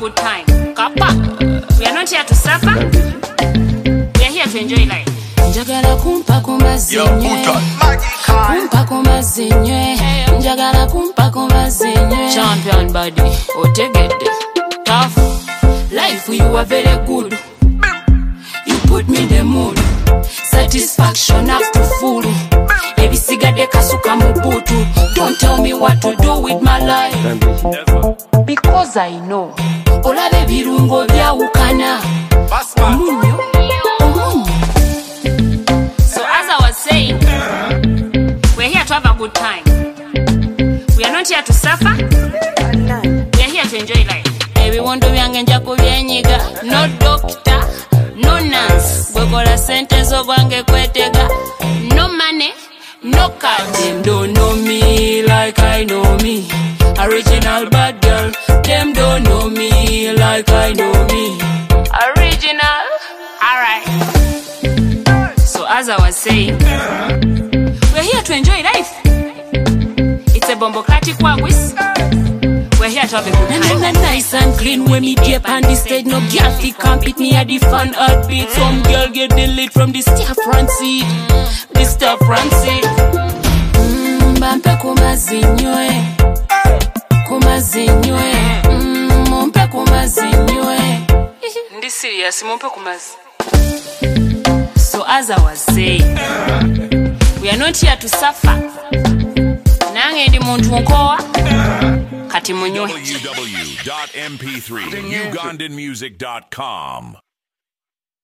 good time. Kappa. We are not here to suffer. We are here to enjoy life. Njagala kumpa kumazinywe. Kumpa kumazinywe. Njagala kumpa kumazinywe. Champion body, otegede. Tough. Life you are very good. You put me in the mood. Satisfaction after full. Baby sigade kasuka mubutu. Don't tell me what to do with my life. Because I know. Olabe birungo byawukana. Omunyo. So as I was saying, we're here to have a good time. We are not here to suffer. We are here to enjoy life. Ebiwondo byange nja kubyenyiga. No doctor, no nurse. Gwekola sente zo gwange kwetega. No money, no card. Them don't know me like I know me. Original bad girl. Them don't know me like I know me. Original. Alright. So as I was saying, we're here to enjoy life. It's a bombocratic wagwis. We're here to have a good time. Nice and clean when me dip on the stage. No girl fi compete me at the fun heartbeat. Some girl get the lead from the staff front seat. The staff front seat. Bampe kumazinywe. Kumazinywe. Mumpe kumazinywe. Ndi serious, mumpe kumazi. So as I was saying, we are not here to suffer. Nange ndi muntu nkowa. Kati munywe. www.mp3ugandanmusic.com